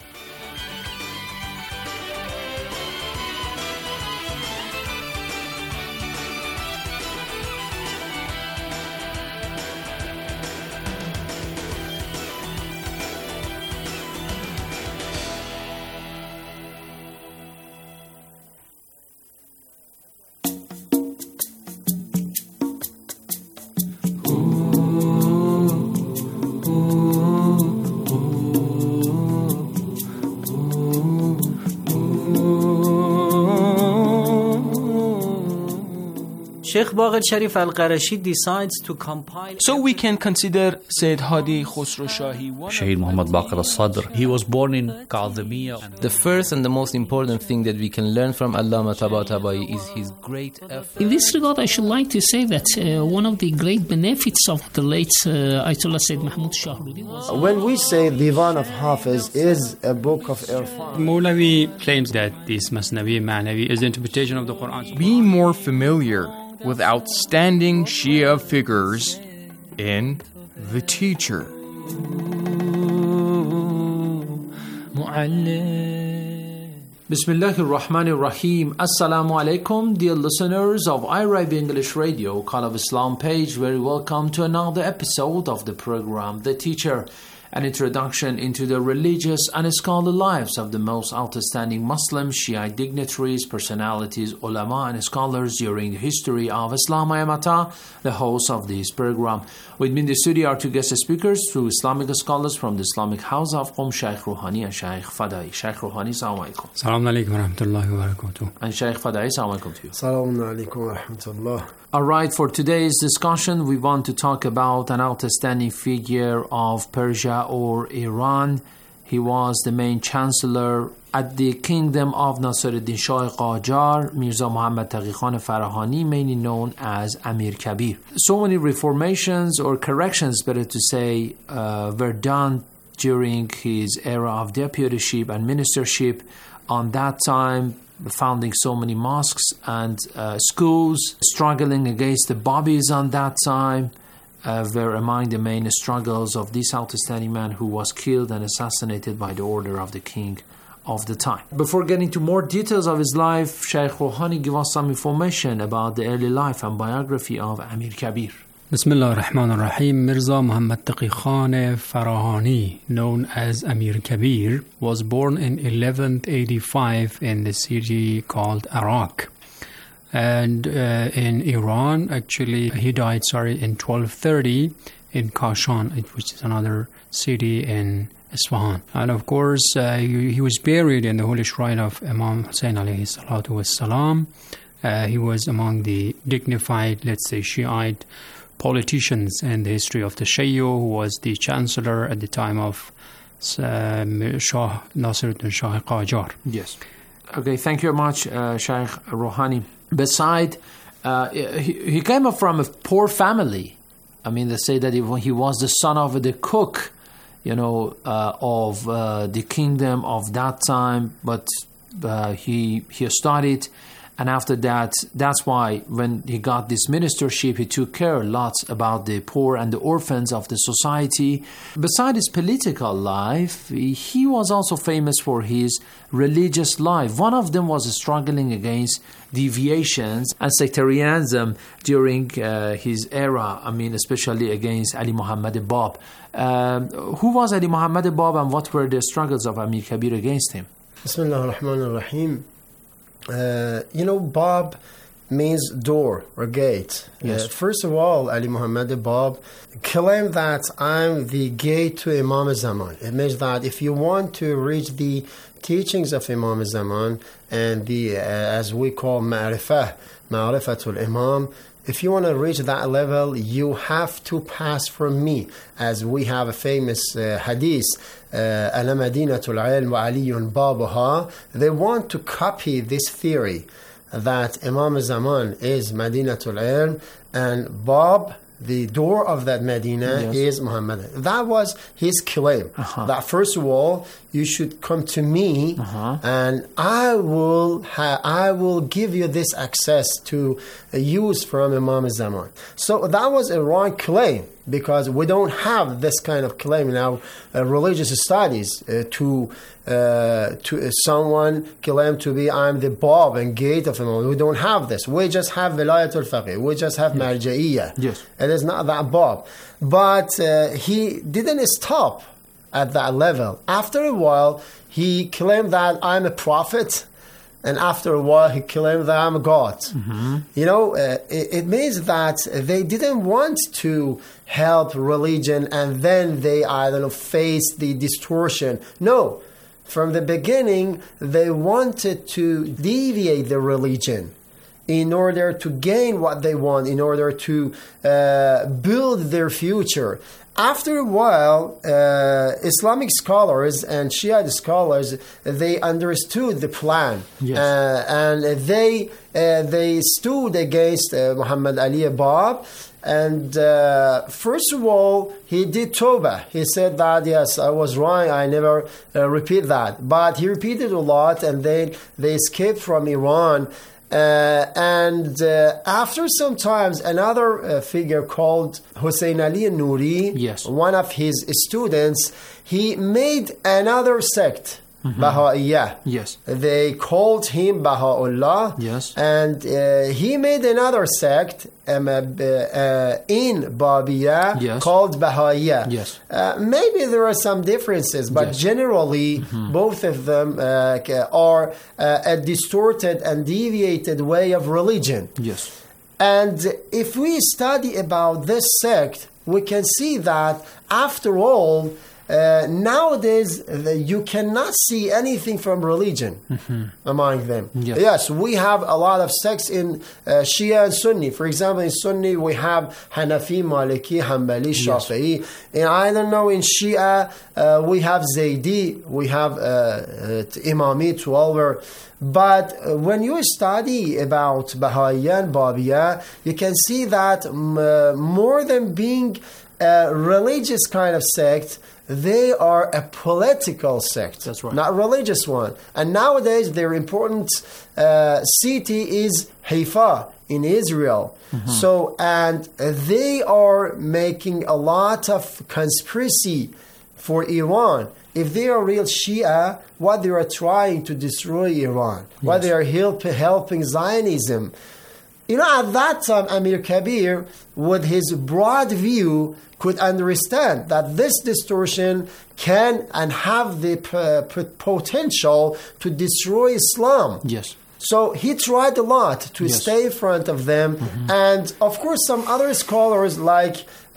Sheikh Baqir Sharif Al-Qarashi decides to compile. So we can consider Sayyid Hadi Khosrow Shahi. Shaheed Muhammad Baqir al-Sadr. He was born in Kadhimiya. The first and the most important thing that we can learn from Allama Tabatabai is his great effort. In this regard, I should like to say that uh, one of the great benefits of the late uh, Ayatollah Sayyid Mahmud Shahrudi was... When we say Divan of Hafiz is a book of Irfan, Mawlavi claims that this Masnavi Ma'navi is the interpretation of the Quran. Be more familiar with outstanding Shia figures in The Teacher. Bismillahir Rahmanir Rahim. Assalamu alaikum, dear listeners of iRive English Radio, Call of Islam page. Very welcome to another episode of the program The Teacher, an introduction into the religious and scholarly lives of the most outstanding Muslim Shiite dignitaries, personalities, ulama, and scholars during the history of Islam. I am Ata, the host of this program. With me in the studio are two guest speakers, two Islamic scholars from the Islamic House of Qom, Shaykh Rouhani and Shaykh Fadai. Shaykh Rouhani, Assalamu alaikum. Assalamu alaikum wa rahmatullahi wa barakatuh. And Shaykh Fadai, Assalamu alaikum to you. Assalamu alaikum wa rahmatullah. All right, for today's discussion, we want to talk about an outstanding figure of Persia or Iran. He was the main chancellor at the kingdom of Nasiruddin Shah Qajar, Mirza Muhammad Taqi Khan Farahani, mainly known as Amir Kabir. So many reformations or corrections, better to say, uh, were done during his era of deputyship and ministership. On that time, founding so many mosques and uh, schools, struggling against the Babis on that time, uh, were among the main struggles of this outstanding man who was killed and assassinated by the order of the king of the time. Before getting to more details of his life, Shaykh Rouhani give us some information about the early life and biography of Amir Kabir. Bismillah ar-Rahman ar-Rahim. Mirza Muhammad Taqi Khan Farahani, known as Amir Kabir, was born in eleven eighty-five in the city called Arak. And uh, in Iran, actually, he died, sorry, in twelve thirty in Kashan, which is another city in Isfahan. And of course, uh, he, he was buried in the holy shrine of Imam Hussein alayhi salatu wassalam. Uh, he was among the dignified, let's say, Shiite politicians in the history of the Shia, who was the chancellor at the time of uh, Shah Nasiruddin Shah Qajar. Yes. Okay, thank you very much, uh, Shaykh Rouhani. Beside, uh, he, he came up from a poor family. I mean, they say that he, he was the son of the cook, you know, uh, of uh, the kingdom of that time, but uh, he he studied. And after that, that's why when he got this ministership, he took care lots about the poor and the orphans of the society. Besides his political life, he was also famous for his religious life. One of them was struggling against deviations and sectarianism during uh, his era, I mean, especially against Ali Muhammad Bab. Um, who was Ali Muhammad Bab and what were the struggles of Amir Kabir against him? Bismillah ar-Rahman ar-Rahim. Uh, you know, Bab means door or gate. Yes. Uh, first of all, Ali Muhammad Bab claimed that I'm the gate to Imam Zaman. It means that if you want to reach the teachings of Imam Zaman and the, uh, as we call Ma'rifah, Ma'rifatul Imam, if you want to reach that level, you have to pass from me. As we have a famous uh, hadith, Ala Madinatul Ilm wa Aliyun Babuha. They want to copy this theory that Imam Zaman is Madinatul Ilm and Bab the door of that Medina Yes. is Muhammad. That was his claim. Uh-huh. That first of all, you should come to me, Uh-huh. and I will ha- I will give you this access to uh, use from Imam Zaman. So that was a wrong claim, because we don't have this kind of claim in our uh, religious studies uh, to uh, to uh, someone claim to be I'm the Bab and gate of Imam. We don't have this. We just have Wilayatul Faqih. We just have Marja'iyah. Yes. It is not that Bab. But uh, he didn't stop at that level. After a while, he claimed that I'm a prophet. And after a while, he claimed that I'm a God. Mm-hmm. You know, uh, it, it means that they didn't want to help religion and then they, I don't know, face the distortion. No. From the beginning, they wanted to deviate the religion in order to gain what they want, in order to uh, build their future. After a while, uh, Islamic scholars and Shiite scholars, they understood the plan. Yes. Uh, and they uh, they stood against uh, Muhammad Ali Bab. And uh, first of all, he did tawbah. He said that, yes, I was wrong. I never uh, repeat that. But he repeated a lot, and then they escaped from Iran. Uh, and uh, after some times, another uh, figure called Hussein Ali Nouri, Yes. one of his students, he made another sect, Mhm. Baha'iyah. Yes. They called him Baha'u'llah. Yes. And uh, he made another sect um, uh, uh, in Babiyah Yes. called Baha'iyah. Yes. Uh, maybe there are some differences, but Yes. generally Mhm. both of them uh, ca- are uh, a distorted and deviated way of religion. Yes. And if we study about this sect, we can see that after all, uh, nowadays uh, you cannot see anything from religion Mhm. among them. Yes. Yes, we have a lot of sects in uh, Shia and Sunni. For example, in Sunni we have Hanafi, Maliki, Hanbali, Shafi'i. And I don't know, in Shia uh, we have Zaydi, we have uh, uh, Imami, Twelver. But uh, when you study about Baha'iyah and Babiyah, you can see that um, uh, more than being a religious kind of sect, they are a political sect. That's right. Not religious one. And nowadays their important uh, city is Haifa in Israel. Mhm. So, and they are making a lot of conspiracy for Iran. If they are real Shia, what they are trying to destroy Iran, what Yes. they are help, helping Zionism. You know, at that time, Amir Kabir, with his broad view, could understand that this distortion can and have the p- p- potential to destroy Islam. Yes. So he tried a lot to Yes. stay in front of them. And of course, some other scholars like uh,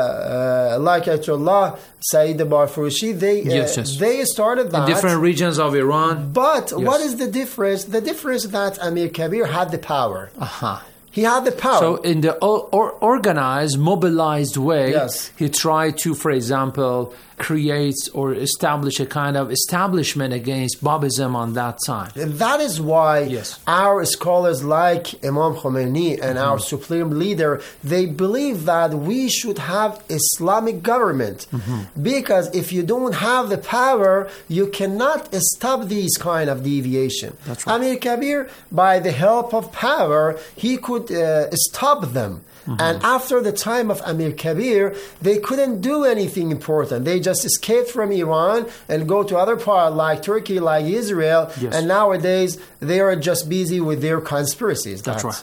uh, like Ayatollah Saeed Barfushi, they, uh, Yes, yes. they started that. In different regions of Iran. But Yes. what is the difference? The difference is that Amir Kabir had the power. Uh-huh. He had the power. So in the or, or organized, mobilized way, Yes. he tried to, for example, create or establish a kind of establishment against Babism on that time. That is why Yes. our scholars like Imam Khomeini and our supreme leader, they believe that we should have Islamic government. Because if you don't have the power, you cannot stop these kind of deviation. That's right. Amir Kabir, by the help of power, he could uh, stop them. And after the time of Amir Kabir, they couldn't do anything important. They just escaped from Iran and go to other parts like Turkey, like Israel. Yes. And nowadays, they are just busy with their conspiracies. That's right.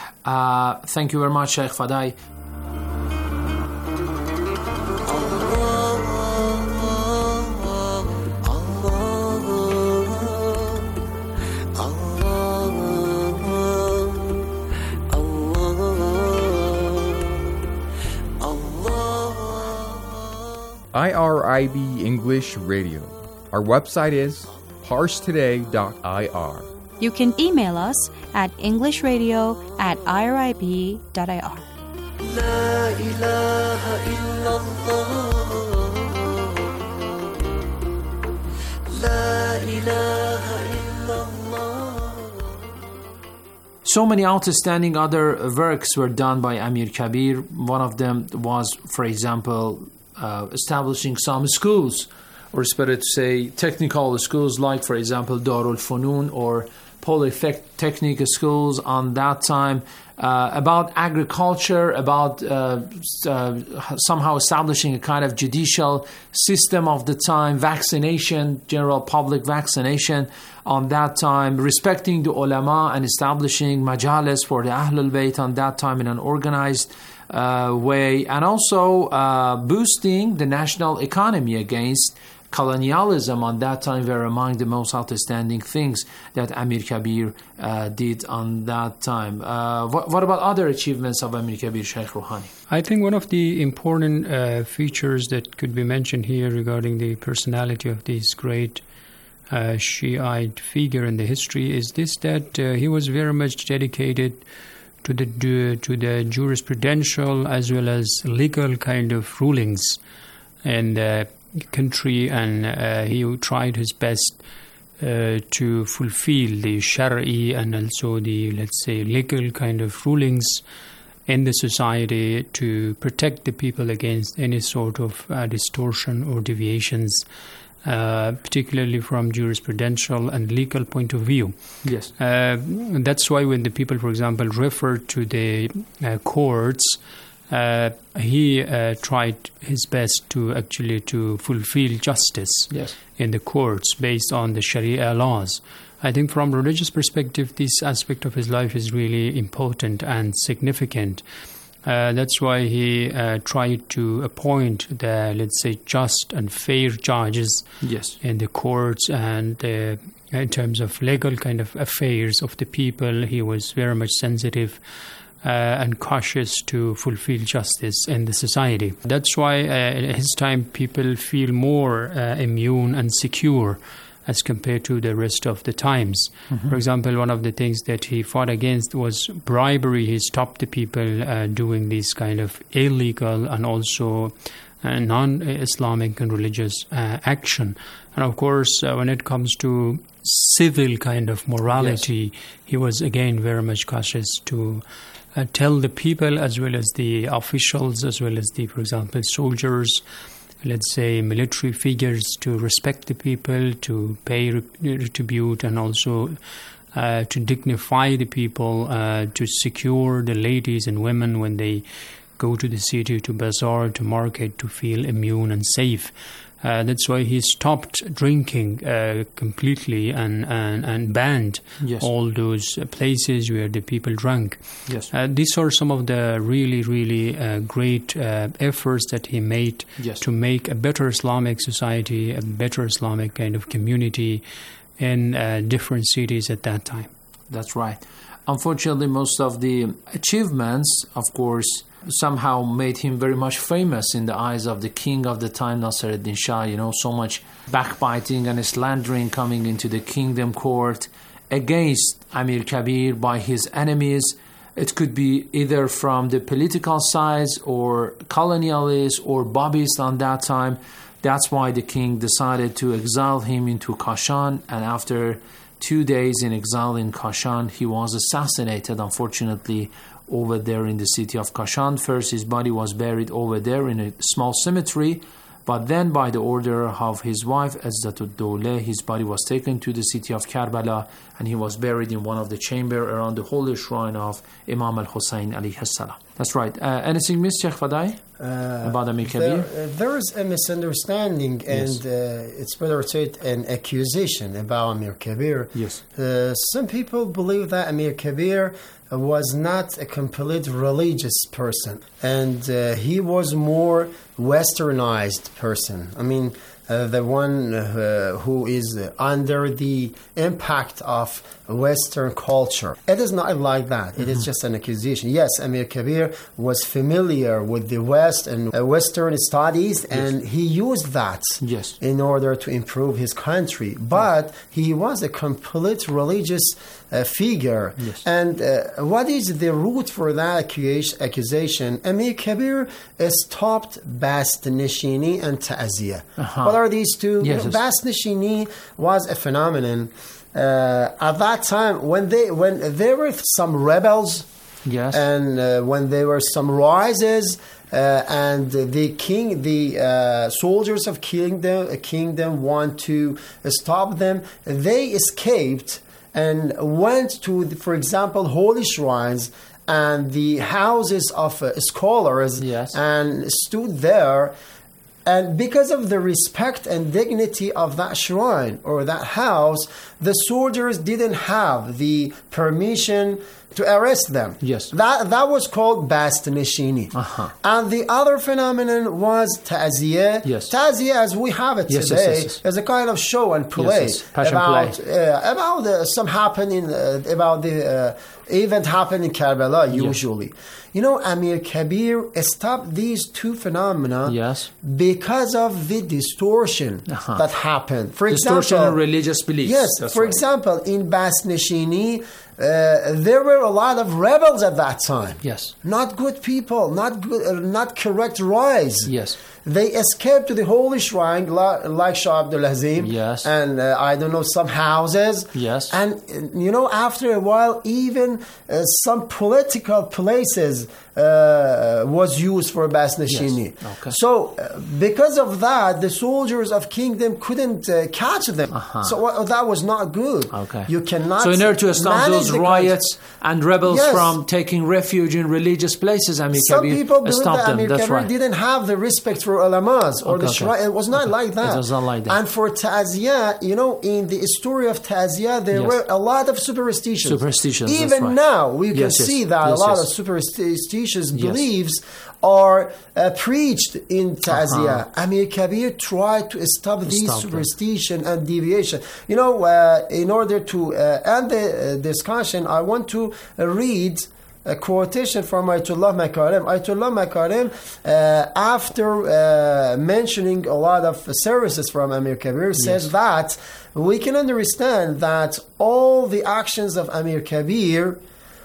Uh, thank you very much, Sheikh Fadai. I R I B English Radio. Our website is parse today dot I R. You can email us at englishradio at irib.ir. لا إله إلا الله لا إله إلا الله. So many outstanding other works were done by Amir Kabir. One of them was, for example, uh, establishing some schools, or it's better to say technical schools, like, for example, Darul Funun or Polytechnic schools on that time, uh, about agriculture, about uh, uh, somehow establishing a kind of judicial system of the time, vaccination, general public vaccination on that time, respecting the ulama and establishing majalis for the Ahlul Bayt on that time in an organized uh, way, and also uh, boosting the national economy against colonialism on that time were among the most outstanding things that Amir Kabir uh, did on that time. Uh, what, what about other achievements of Amir Kabir, Sheikh Rouhani? I think one of the important uh, features that could be mentioned here regarding the personality of this great uh, Shiite figure in the history is this, that uh, he was very much dedicated to the to the jurisprudential as well as legal kind of rulings and uh, country, and uh, he tried his best uh, to fulfill the Shari and also the, let's say, legal kind of rulings in the society to protect the people against any sort of uh, distortion or deviations, uh, particularly from jurisprudential and legal point of view. Yes. Uh, that's why when the people, for example, refer to the uh, courts, Uh, he uh, tried his best to actually to fulfill justice yes. in the courts based on the Sharia laws. I think from a religious perspective, this aspect of his life is really important and significant. Uh, that's why he uh, tried to appoint the, let's say, just and fair judges yes. in the courts, and uh, in terms of legal kind of affairs of the people, he was very much sensitive Uh, and cautious to fulfill justice in the society. That's why uh, at his time people feel more uh, immune and secure as compared to the rest of the times. Mm-hmm. For example, one of the things that he fought against was bribery. He stopped the people uh, doing this kind of illegal and also uh, non-Islamic and religious uh, action. And of course, uh, when it comes to civil kind of morality, yes. he was again very much cautious to Uh, tell the people as well as the officials, as well as the, for example, soldiers, let's say military figures, to respect the people, to pay retribute, and also uh, to dignify the people, uh, to secure the ladies and women when they go to the city, to bazaar, to market, to feel immune and safe. Uh, that's why he stopped drinking uh, completely and, and, and banned yes. all those places where the people drank. Yes. Uh, these are some of the really, really uh, great uh, efforts that he made yes. to make a better Islamic society, a better Islamic kind of community in uh, different cities at that time. That's right. Unfortunately, most of the achievements, of course, somehow made him very much famous in the eyes of the king of the time, Nasruddin Shah. You know, so much backbiting and slandering coming into the kingdom court against Amir Kabir by his enemies. It could be either from the political sides or colonialists or Babis on that time. That's why the king decided to exile him into Kashan, and after two days in exile in Kashan, he was assassinated, unfortunately, over there in the city of Kashan. First, his body was buried over there in a small cemetery, but then by the order of his wife, Izzatud Dawla, his body was taken to the city of Karbala, and he was buried in one of the chamber around the holy shrine of Imam al-Hussein alayhi salam. That's right. Uh, anything missed, Sheikh Fadai, uh, about Amir Kabir? There, uh, there is a misunderstanding, yes. and uh, it's better to say an accusation about Amir Kabir. Yes. Uh, some people believe that Amir Kabir was not a complete religious person, and uh, he was more westernized person. I mean, uh, the one uh, who is under the impact of Western culture. It is not like that. Mm-hmm. It is just an accusation. Yes, Amir Kabir was familiar with the West and uh, Western studies, yes. and he used that yes. in order to improve his country. But he was a complete religious uh, figure. Yes. And uh, what is the root for that accusation? Amir Kabir stopped Bast Nishini and Ta'aziyah. Uh-huh. What are these two? Yes, you know, yes. Bast Nishini was a phenomenon uh, at that time when they when there were some rebels, yes, and uh, when there were some rises, uh, and the king, the uh, soldiers of kingdom, kingdom want to stop them, they escaped and went to, for example, holy shrines and the houses of uh, scholars, yes, and stood there. And because of the respect and dignity of that shrine or that house, the soldiers didn't have the permission to arrest them. Yes. That that was called Bast Nishini. Uh-huh. And the other phenomenon was Ta'ziyah. Yes. Ta'ziyah, as we have it yes, today, yes, yes, yes. is a kind of show and play. Yes, yes. Passion about play. Uh, about uh, some happening, uh, about the uh, event happened in Karbala, usually. Yeah. You know, Amir Kabir stopped these two phenomena yes. because of the distortion uh-huh. that happened. For distortion example, in religious beliefs. Yes, That's for right. example, in Bast Nishini, uh, there were a lot of rebels at that time. Yes. Not good people, not good, uh, not correct rise. Yes. They escaped to the holy shrine like Shah Abdul Azim. Yes. And uh, I don't know, some houses. Yes. And, uh, you know, after a while, even uh, some political places uh, was used for Bast Nishini. Yes. Okay. So, uh, because of that, the soldiers of kingdom couldn't uh, catch them. Uh-huh. So uh, that was not good. Okay. You cannot. So in order to stop those riots and rebels yes. from taking refuge in religious places, Amir Some Kabir people believe stopped that them. Amir That's Kabir right. didn't have the respect for ulamas or okay, the okay. shrine. It was not okay. like that. It was not like that. And for Ta'ziyah, you know, in the story of Ta'ziyah, there yes. were a lot of superstitions. Superstitions. Even right. now, we can yes, see yes. that yes, a lot yes. of superstitious yes. beliefs are uh, preached in Ta'ziyah. Uh-huh. Amir Kabir tried to stop these stop superstition them. and deviation. You know, uh, in order to uh, end the uh, discussion, I want to uh, read a quotation from Ayatollah Makarim. Ayatollah Makarim, uh, after uh, mentioning a lot of services from Amir Kabir, says yes. that we can understand that all the actions of Amir Kabir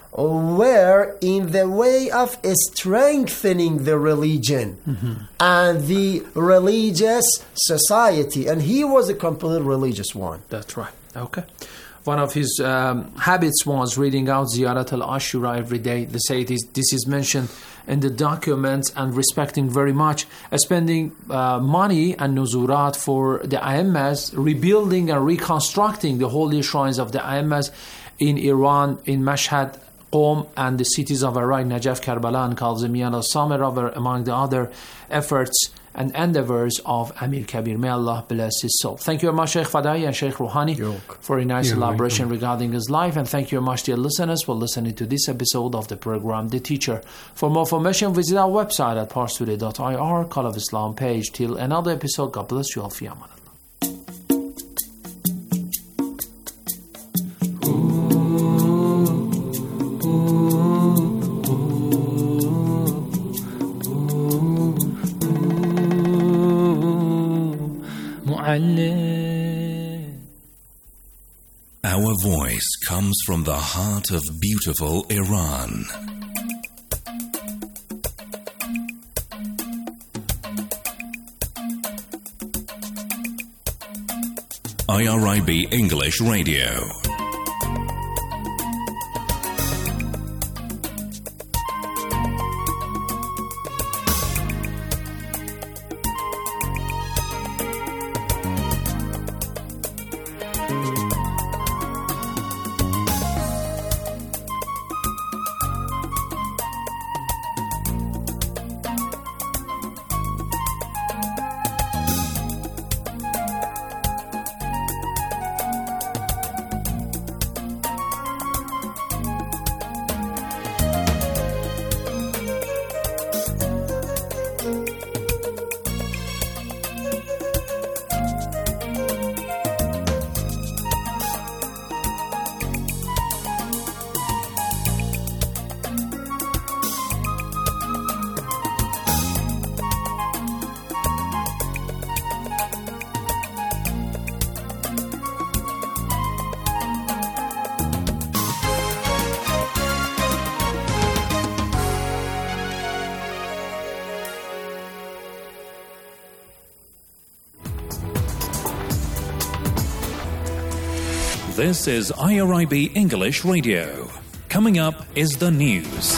were in the way of strengthening the religion mm-hmm. and the religious society. And he was a complete religious one. That's right. Okay. One of his um, habits was reading out Ziyarat al-Ashura every day. They say it is, this is mentioned in the documents, and respecting very much, uh, spending uh, money and nuzurat for the A'immas, rebuilding and reconstructing the holy shrines of the A'immas in Iran, in Mashhad, Qom, and the cities of Iraq, Najaf, Karbala, and Kazimiyan al-Samira were among the other efforts and endeavors of Amir Kabir. May Allah bless his soul. Thank you very much, Sheikh Fadai and Sheikh Rouhani, for a nice You're elaboration welcome. regarding his life. And thank you very much, dear listeners, for listening to this episode of the program, The Teacher. For more information, visit our website at parstoday dot I R, Call of Islam page. Till another episode, God bless you all. Fi aman. Our voice comes from the heart of beautiful Iran. I R I B English Radio. This is I R I B English Radio. Coming up is the news.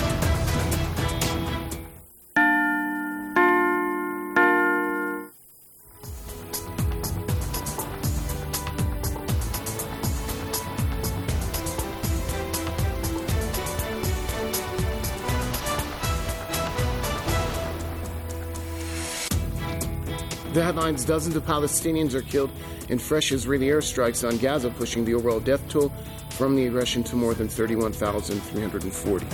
The headlines: dozens of Palestinians are killed in fresh Israeli airstrikes on Gaza, pushing the overall death toll from the aggression to more than thirty-one thousand three hundred forty.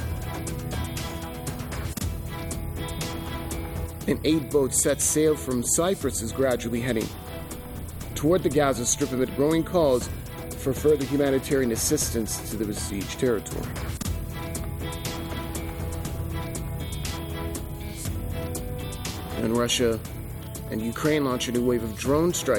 An aid boat set sail from Cyprus is gradually heading toward the Gaza Strip amid growing calls for further humanitarian assistance to the besieged territory. And Russia and Ukraine launched a new wave of drone strikes